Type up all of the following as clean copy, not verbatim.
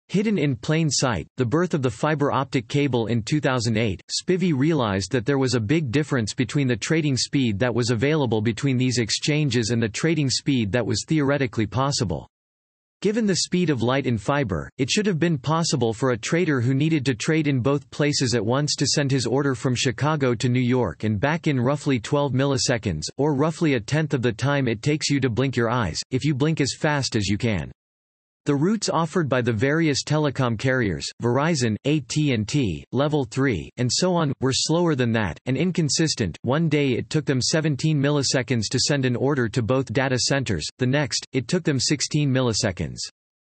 Hidden in plain sight, the birth of the fiber optic cable in 2008, Spivey realized that there was a big difference between the trading speed that was available between these exchanges and the trading speed that was theoretically possible. Given the speed of light in fiber, it should have been possible for a trader who needed to trade in both places at once to send his order from Chicago to New York and back in roughly 12 milliseconds, or roughly a tenth of the time it takes you to blink your eyes, if you blink as fast as you can. The routes offered by the various telecom carriers, Verizon, AT&T, Level 3, and so on, were slower than that, and inconsistent. One day it took them 17 milliseconds to send an order to both data centers, the next, it took them 16 milliseconds.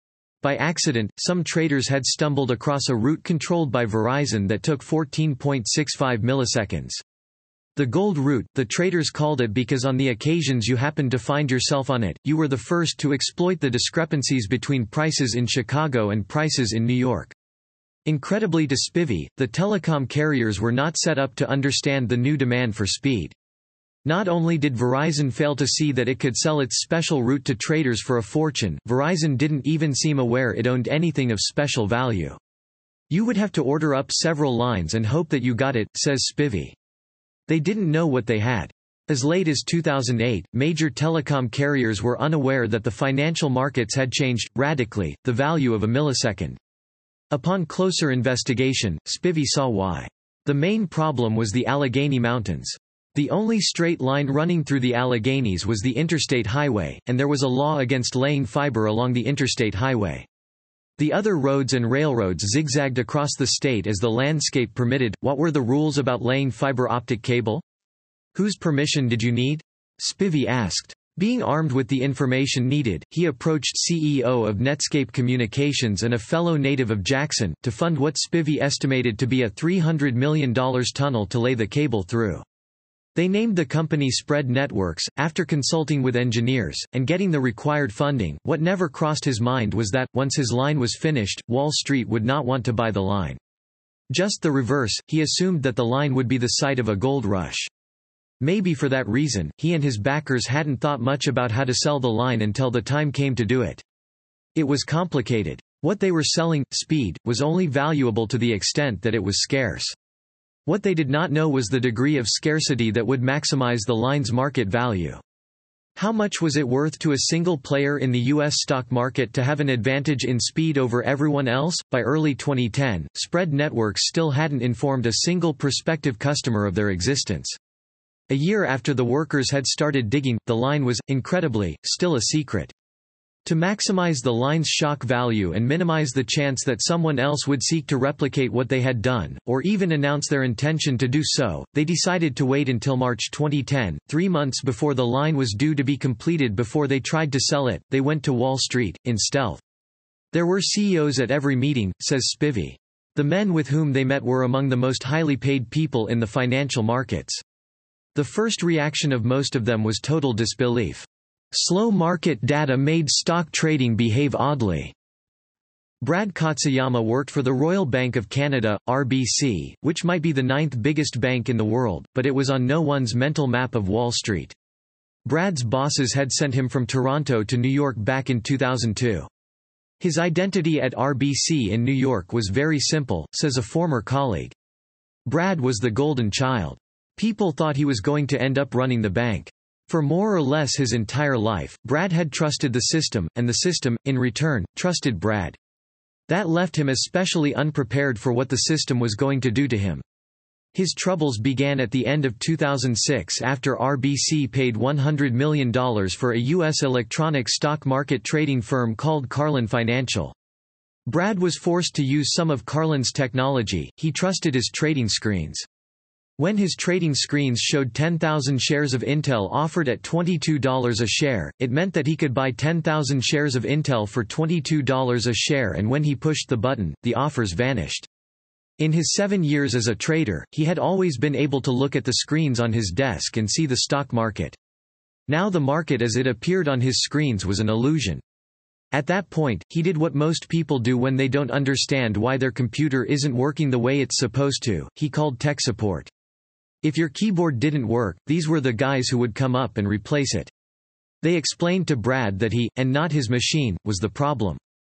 By accident, some traders had stumbled across a route controlled by Verizon that took 14.65 milliseconds. The gold route, the traders called it because on the occasions you happened to find yourself on it, you were the first to exploit the discrepancies between prices in Chicago and prices in New York. Incredibly to Spivey, the telecom carriers were not set up to understand the new demand for speed. Not only did Verizon fail to see that it could sell its special route to traders for a fortune, Verizon didn't even seem aware it owned anything of special value. You would have to order up several lines and hope that you got it, says Spivey. They didn't know what they had. As late as 2008, major telecom carriers were unaware that the financial markets had changed, radically, the value of a millisecond. Upon closer investigation, Spivey saw why. The main problem was the Allegheny Mountains. The only straight line running through the Alleghenies was the interstate highway, and there was a law against laying fiber along the interstate highway. The other roads and railroads zigzagged across the state as the landscape permitted. What were the rules about laying fiber optic cable? Whose permission did you need? Spivey asked. Being armed with the information needed, he approached CEO of Netscape Communications and a fellow native of Jackson, to fund what Spivey estimated to be a $300 million tunnel to lay the cable through. They named the company Spread Networks, after consulting with engineers, and getting the required funding. What never crossed his mind was that, once his line was finished, Wall Street would not want to buy the line. Just the reverse, he assumed that the line would be the site of a gold rush. Maybe for that reason, he and his backers hadn't thought much about how to sell the line until the time came to do it. It was complicated. What they were selling, speed, was only valuable to the extent that it was scarce. What they did not know was the degree of scarcity that would maximize the line's market value. How much was it worth to a single player in the U.S. stock market to have an advantage in speed over everyone else? By early 2010, Spread Networks still hadn't informed a single prospective customer of their existence. A year after the workers had started digging, the line was, incredibly, still a secret. To maximize the line's shock value and minimize the chance that someone else would seek to replicate what they had done, or even announce their intention to do so, they decided to wait until March 2010, 3 months before the line was due to be completed before they tried to sell it. They went to Wall Street, in stealth. There were CEOs at every meeting, says Spivey. The men with whom they met were among the most highly paid people in the financial markets. The first reaction of most of them was total disbelief. Slow market data made stock trading behave oddly. Brad Katsuyama worked for the Royal Bank of Canada, RBC, which might be the 9th biggest bank in the world, but it was on no one's mental map of Wall Street. Brad's bosses had sent him from Toronto to New York back in 2002. His identity at RBC in New York was very simple, says a former colleague. Brad was the golden child. People thought he was going to end up running the bank. For more or less his entire life, Brad had trusted the system, and the system, in return, trusted Brad. That left him especially unprepared for what the system was going to do to him. His troubles began at the end of 2006 after RBC paid $100 million for a U.S. electronic stock market trading firm called Carlin Financial. Brad was forced to use some of Carlin's technology. He trusted his trading screens. When his trading screens showed 10,000 shares of Intel offered at $22 a share, it meant that he could buy 10,000 shares of Intel for $22 a share, and when he pushed the button, the offers vanished. In his 7 years as a trader, he had always been able to look at the screens on his desk and see the stock market. Now the market as it appeared on his screens was an illusion. At that point, he did what most people do when they don't understand why their computer isn't working the way it's supposed to. He called tech support. If your keyboard didn't work, these were the guys who would come up and replace it. They explained to Brad that he, and not his machine, was the problem.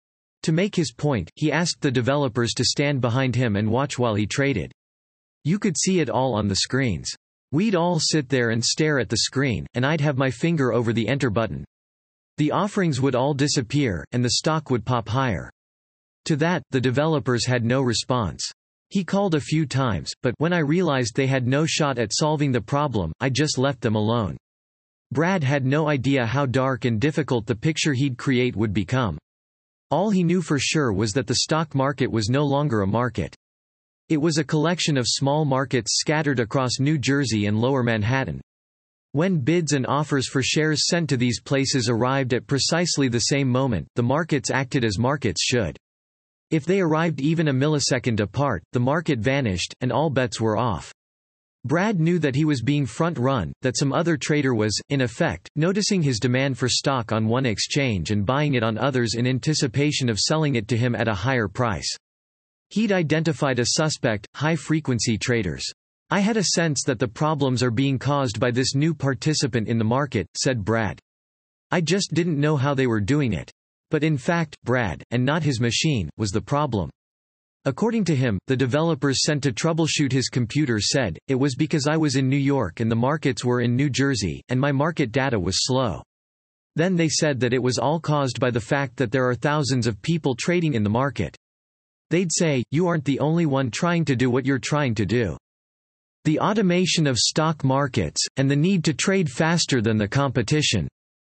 To make his point, he asked the developers to stand behind him and watch while he traded. You could see it all on the screens. We'd all sit there and stare at the screen, and I'd have my finger over the enter button. The offerings would all disappear, and the stock would pop higher. To that, the developers had no response. He called a few times, but when I realized they had no shot at solving the problem, I just left them alone. Brad had no idea how dark and difficult the picture he'd create would become. All he knew for sure was that the stock market was no longer a market. It was a collection of small markets scattered across New Jersey and Lower Manhattan. When bids and offers for shares sent to these places arrived at precisely the same moment, the markets acted as markets should. If they arrived even a millisecond apart, the market vanished, and all bets were off. Brad knew that he was being front-run, that some other trader was, in effect, noticing his demand for stock on one exchange and buying it on others in anticipation of selling it to him at a higher price. He'd identified a suspect: high-frequency traders. I had a sense that the problems are being caused by this new participant in the market, said Brad. I just didn't know how they were doing it. But in fact, Brad, and not his machine, was the problem. According to him, the developers sent to troubleshoot his computer said, "It was because I was in New York and the markets were in New Jersey, and my market data was slow." Then they said that it was all caused by the fact that there are thousands of people trading in the market. They'd say, "You aren't the only one trying to do what you're trying to do. The automation of stock markets, and the need to trade faster than the competition."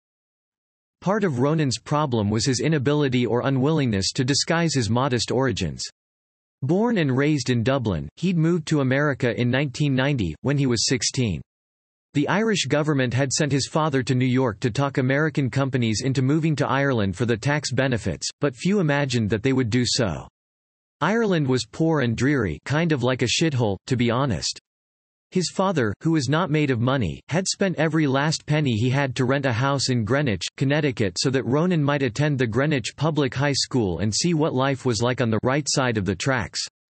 Part of Ronan's problem was his inability or unwillingness to disguise his modest origins. Born and raised in Dublin, he'd moved to America in 1990, when he was 16. The Irish government had sent his father to New York to talk American companies into moving to Ireland for the tax benefits, but few imagined that they would do so. Ireland was poor and dreary, kind of like a shithole, to be honest. His father, who was not made of money, had spent every last penny he had to rent a house in Greenwich, Connecticut so that Ronan might attend the Greenwich Public High School and see what life was like on the right side of the tracks.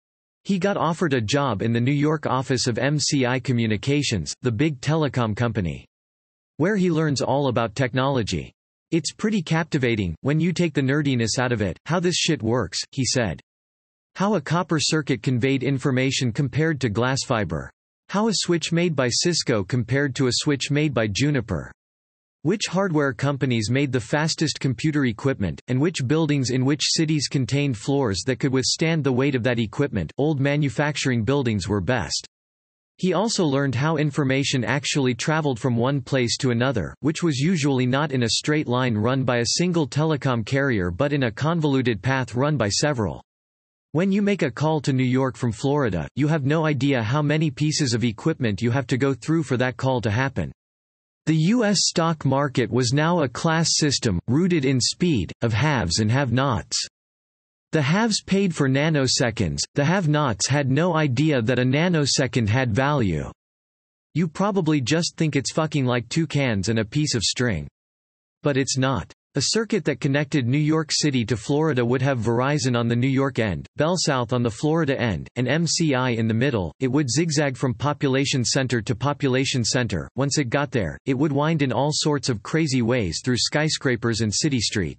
He got offered a job in the New York office of MCI Communications, the big telecom company. Where he learns all about technology. "It's pretty captivating, when you take the nerdiness out of it, how this shit works," he said. How a copper circuit conveyed information compared to glass fiber. How a switch made by Cisco compared to a switch made by Juniper. Which hardware companies made the fastest computer equipment, and which buildings in which cities contained floors that could withstand the weight of that equipment. Old manufacturing buildings were best. He also learned how information actually traveled from one place to another, which was usually not in a straight line run by a single telecom carrier but in a convoluted path run by several. When you make a call to New York from Florida, you have no idea how many pieces of equipment you have to go through for that call to happen. The U.S. stock market was now a class system, rooted in speed, of haves and have-nots. The haves paid for nanoseconds, the have-nots had no idea that a nanosecond had value. You probably just think it's fucking like two cans and a piece of string. But it's not. A circuit that connected New York City to Florida would have Verizon on the New York end, BellSouth on the Florida end, and MCI in the middle. It would zigzag from population center to population center. Once it got there, it would wind in all sorts of crazy ways through skyscrapers and city streets.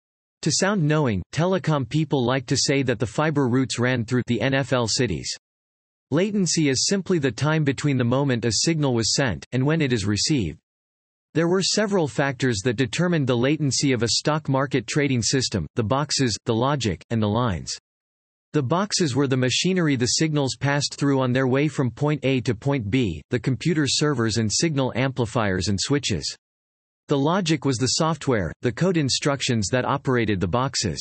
To sound knowing, telecom people like to say that the fiber routes ran through the NFL cities. Latency is simply the time between the moment a signal was sent, and when it is received. There were several factors that determined the latency of a stock market trading system: the boxes, the logic, and the lines. The boxes were the machinery the signals passed through on their way from point A to point B, the computer servers and signal amplifiers and switches. The logic was the software, the code instructions that operated the boxes.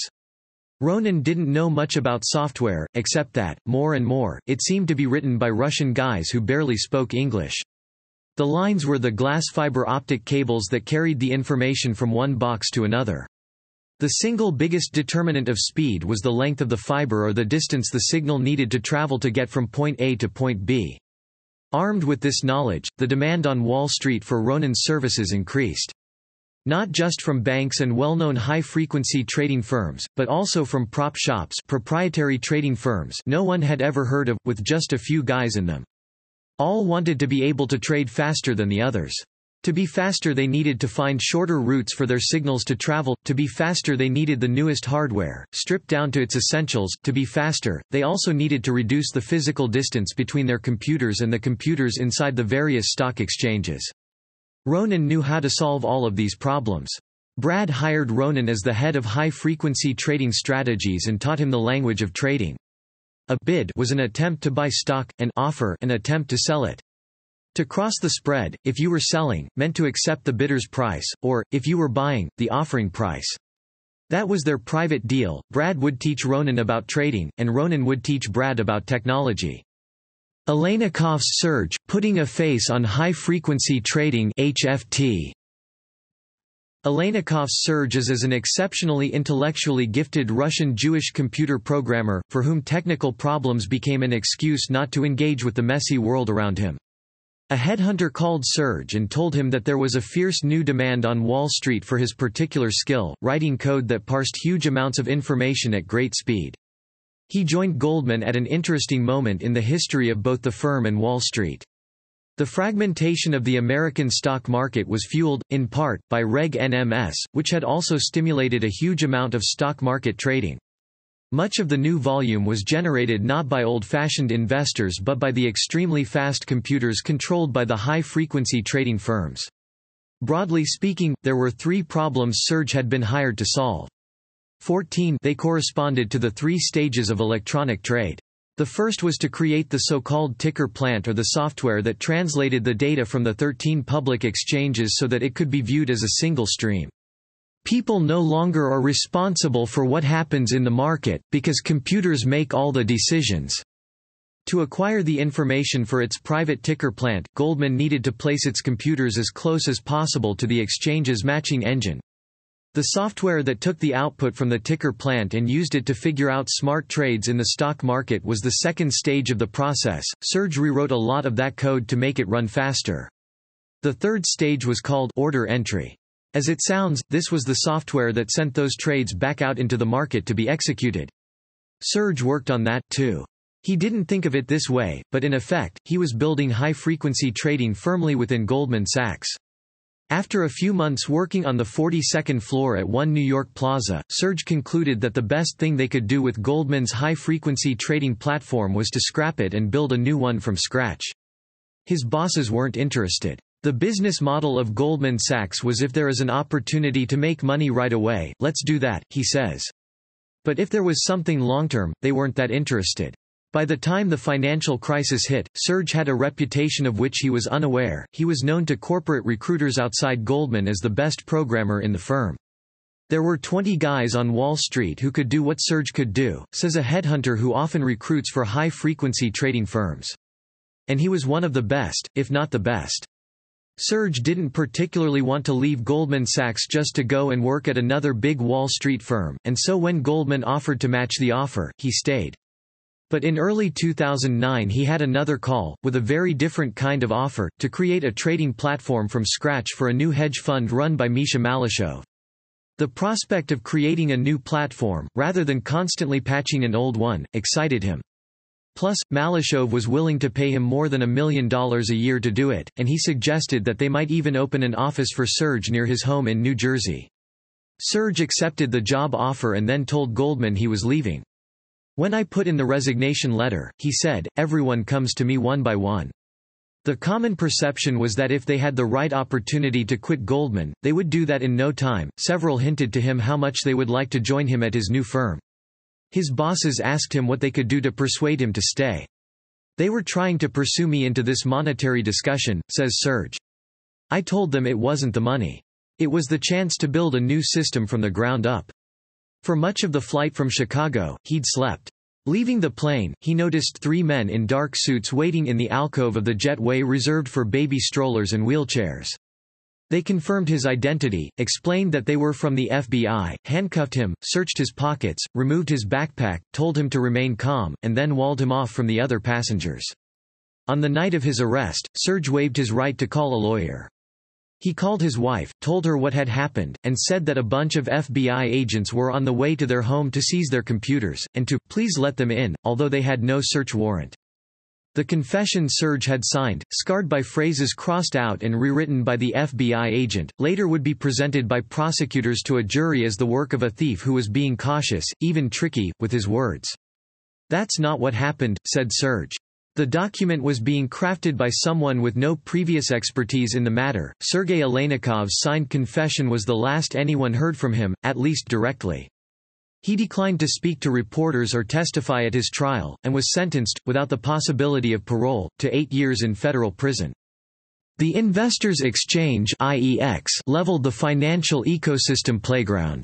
Ronan didn't know much about software, except that, more and more, it seemed to be written by Russian guys who barely spoke English. The lines were the glass fiber optic cables that carried the information from one box to another. The single biggest determinant of speed was the length of the fiber or the distance the signal needed to travel to get from point A to point B. Armed with this knowledge, the demand on Wall Street for Ronan's services increased. Not just from banks and well-known high-frequency trading firms, but also from prop shops, proprietary trading firms no one had ever heard of, with just a few guys in them. All wanted to be able to trade faster than the others. To be faster they needed to find shorter routes for their signals to travel, to be faster they needed the newest hardware, stripped down to its essentials, to be faster, they also needed to reduce the physical distance between their computers and the computers inside the various stock exchanges. Ronan knew how to solve all of these problems. Brad hired Ronan as the head of high-frequency trading strategies and taught him the language of trading. A bid was an attempt to buy stock, an offer an attempt to sell it. To cross the spread, if you were selling, meant to accept the bidder's price, or, if you were buying, the offering price. That was their private deal. Brad would teach Ronan about trading, and Ronan would teach Brad about technology. Aleynikov's surge, putting a face on high-frequency trading (HFT). Aleynikov's surge is as an exceptionally intellectually gifted Russian Jewish computer programmer, for whom technical problems became an excuse not to engage with the messy world around him. A headhunter called Serge and told him that there was a fierce new demand on Wall Street for his particular skill, writing code that parsed huge amounts of information at great speed. He joined Goldman at an interesting moment in the history of both the firm and Wall Street. The fragmentation of the American stock market was fueled, in part, by Reg NMS, which had also stimulated a huge amount of stock market trading. Much of the new volume was generated not by old-fashioned investors but by the extremely fast computers controlled by the high-frequency trading firms. Broadly speaking, there were three problems Serge had been hired to solve. 14 they corresponded to the three stages of electronic trade. The first was to create the so-called ticker plant or the software that translated the data from the 13 public exchanges so that it could be viewed as a single stream. People no longer are responsible for what happens in the market, because computers make all the decisions. To acquire the information for its private ticker plant, Goldman needed to place its computers as close as possible to the exchange's matching engine. The software that took the output from the ticker plant and used it to figure out smart trades in the stock market was the second stage of the process. Serge rewrote a lot of that code to make it run faster. The third stage was called order entry. As it sounds, this was the software that sent those trades back out into the market to be executed. Serge worked on that, too. He didn't think of it this way, but in effect, he was building high-frequency trading firmly within Goldman Sachs. After a few months working on the 42nd floor at One New York Plaza, Serge concluded that the best thing they could do with Goldman's high-frequency trading platform was to scrap it and build a new one from scratch. His bosses weren't interested. The business model of Goldman Sachs was, if there is an opportunity to make money right away, let's do that, he says. But if there was something long-term, they weren't that interested. By the time the financial crisis hit, Serge had a reputation of which he was unaware. He was known to corporate recruiters outside Goldman as the best programmer in the firm. There were 20 guys on Wall Street who could do what Serge could do, says a headhunter who often recruits for high-frequency trading firms. And he was one of the best, if not the best. Serge didn't particularly want to leave Goldman Sachs just to go and work at another big Wall Street firm, and so when Goldman offered to match the offer, he stayed. But in early 2009 he had another call, with a very different kind of offer, to create a trading platform from scratch for a new hedge fund run by Misha Malashov. The prospect of creating a new platform, rather than constantly patching an old one, excited him. Plus, Malashov was willing to pay him more than $1 million a year to do it, and he suggested that they might even open an office for Serge near his home in New Jersey. Serge accepted the job offer and then told Goldman he was leaving. When I put in the resignation letter, he said, everyone comes to me one by one. The common perception was that if they had the right opportunity to quit Goldman, they would do that in no time. Several hinted to him how much they would like to join him at his new firm. His bosses asked him what they could do to persuade him to stay. They were trying to pursue me into this monetary discussion, says Serge. I told them it wasn't the money. It was the chance to build a new system from the ground up. For much of the flight from Chicago, he'd slept. Leaving the plane, he noticed 3 men in dark suits waiting in the alcove of the jetway reserved for baby strollers and wheelchairs. They confirmed his identity, explained that they were from the FBI, handcuffed him, searched his pockets, removed his backpack, told him to remain calm, and then walled him off from the other passengers. On the night of his arrest, Serge waived his right to call a lawyer. He called his wife, told her what had happened, and said that a bunch of FBI agents were on the way to their home to seize their computers, and to please let them in, although they had no search warrant. The confession Serge had signed, scarred by phrases crossed out and rewritten by the FBI agent, later would be presented by prosecutors to a jury as the work of a thief who was being cautious, even tricky, with his words. "That's not what happened," said Serge. The document was being crafted by someone with no previous expertise in the matter. Sergei Aleynikov's signed confession was the last anyone heard from him, at least directly. He declined to speak to reporters or testify at his trial, and was sentenced, without the possibility of parole, to 8 years in federal prison. The Investors Exchange (IEX) leveled the financial ecosystem playground.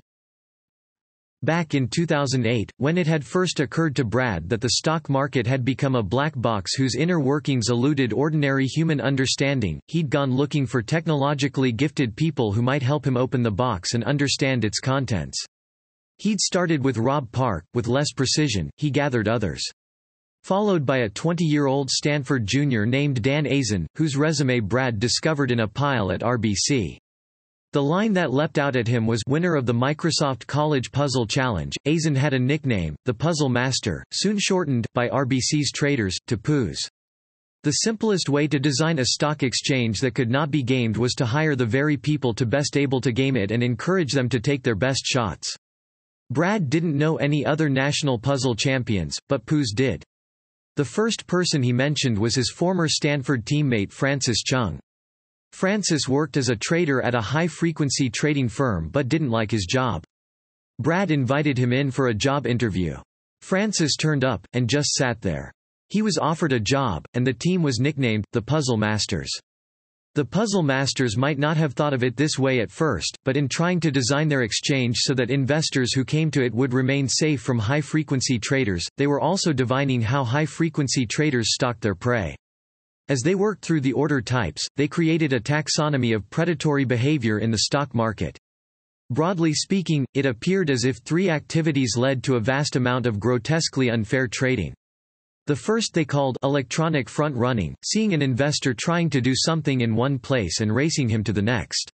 Back in 2008, when it had first occurred to Brad that the stock market had become a black box whose inner workings eluded ordinary human understanding, he'd gone looking for technologically gifted people who might help him open the box and understand its contents. He'd started with Rob Park, with less precision, he gathered others. Followed by a 20-year-old Stanford junior named Dan Azin, whose resume Brad discovered in a pile at RBC. The line that leapt out at him was winner of the Microsoft College Puzzle Challenge. Azin had a nickname, the Puzzle Master, soon shortened, by RBC's traders, to PUZ. The simplest way to design a stock exchange that could not be gamed was to hire the very people to best able to game it and encourage them to take their best shots. Brad didn't know any other national puzzle champions, but PUZ did. The first person he mentioned was his former Stanford teammate Francis Chung. Francis worked as a trader at a high-frequency trading firm but didn't like his job. Brad invited him in for a job interview. Francis turned up, and just sat there. He was offered a job, and the team was nicknamed, the Puzzle Masters. The Puzzle Masters might not have thought of it this way at first, but in trying to design their exchange so that investors who came to it would remain safe from high-frequency traders, they were also divining how high-frequency traders stalked their prey. As they worked through the order types, they created a taxonomy of predatory behavior in the stock market. Broadly speaking, it appeared as if 3 activities led to a vast amount of grotesquely unfair trading. The first they called electronic front-running, seeing an investor trying to do something in one place and racing him to the next.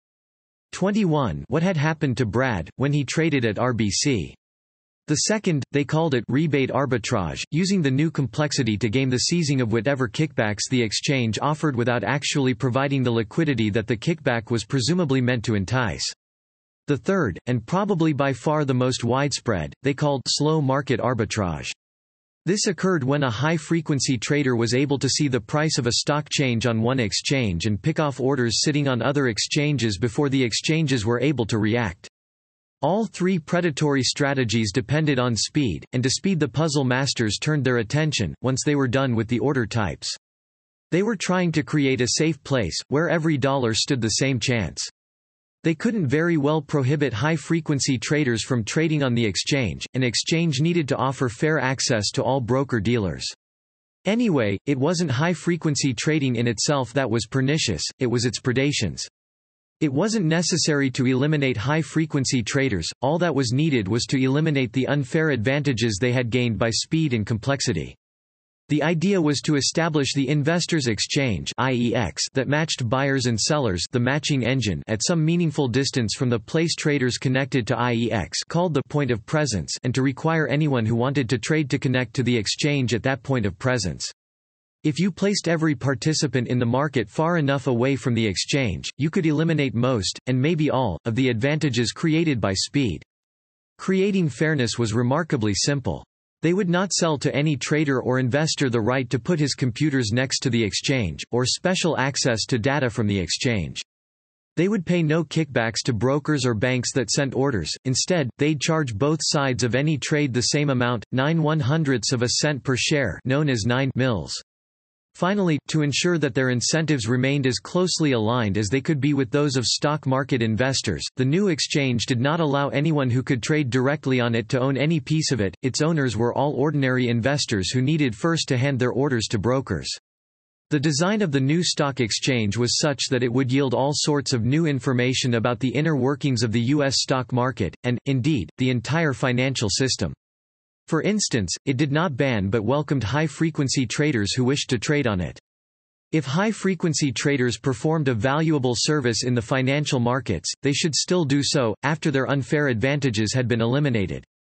21 What had happened to Brad, when he traded at RBC. The second, they called it rebate arbitrage, using the new complexity to game the seizing of whatever kickbacks the exchange offered without actually providing the liquidity that the kickback was presumably meant to entice. The third, and probably by far the most widespread, they called slow market arbitrage. This occurred when a high-frequency trader was able to see the price of a stock change on one exchange and pick off orders sitting on other exchanges before the exchanges were able to react. All 3 predatory strategies depended on speed, and to speed the Puzzle Masters turned their attention, once they were done with the order types. They were trying to create a safe place, where every dollar stood the same chance. They couldn't very well prohibit high-frequency traders from trading on the exchange. An exchange needed to offer fair access to all broker-dealers. Anyway, it wasn't high-frequency trading in itself that was pernicious, it was its predations. It wasn't necessary to eliminate high-frequency traders, all that was needed was to eliminate the unfair advantages they had gained by speed and complexity. The idea was to establish the Investors Exchange (IEX) that matched buyers and sellers, the matching engine, at some meaningful distance from the place traders connected to IEX, called the point of presence, and to require anyone who wanted to trade to connect to the exchange at that point of presence. If you placed every participant in the market far enough away from the exchange, you could eliminate most, and maybe all, of the advantages created by speed. Creating fairness was remarkably simple. They would not sell to any trader or investor the right to put his computers next to the exchange, or special access to data from the exchange. They would pay no kickbacks to brokers or banks that sent orders, instead, they'd charge both sides of any trade the same amount, 9/100ths of a cent per share, known as 9 mils. Finally, to ensure that their incentives remained as closely aligned as they could be with those of stock market investors, the new exchange did not allow anyone who could trade directly on it to own any piece of it. Its owners were all ordinary investors who needed first to hand their orders to brokers. The design of the new stock exchange was such that it would yield all sorts of new information about the inner workings of the U.S. stock market, and, indeed, the entire financial system. For instance, it did not ban but welcomed high-frequency traders who wished to trade on it. If high-frequency traders performed a valuable service in the financial markets, they should still do so, after their unfair advantages had been eliminated.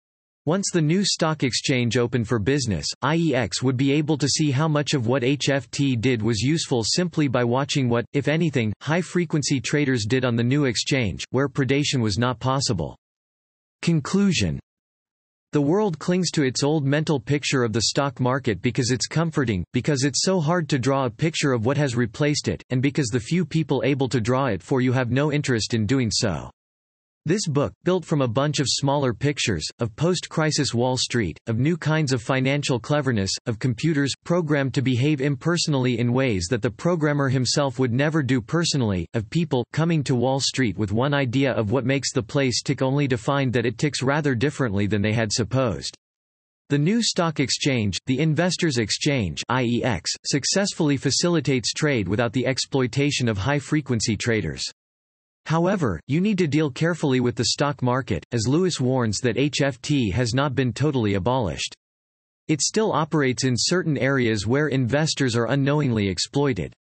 Once the new stock exchange opened for business, IEX would be able to see how much of what HFT did was useful simply by watching what, if anything, high-frequency traders did on the new exchange, where predation was not possible. Conclusion. The world clings to its old mental picture of the stock market because it's comforting, because it's so hard to draw a picture of what has replaced it, and because the few people able to draw it for you have no interest in doing so. This book, built from a bunch of smaller pictures, of post-crisis Wall Street, of new kinds of financial cleverness, of computers, programmed to behave impersonally in ways that the programmer himself would never do personally, of people, coming to Wall Street with one idea of what makes the place tick only to find that it ticks rather differently than they had supposed. The new stock exchange, the Investors Exchange (IEX), successfully facilitates trade without the exploitation of high-frequency traders. However, you need to deal carefully with the stock market, as Lewis warns that HFT has not been totally abolished. It still operates in certain areas where investors are unknowingly exploited.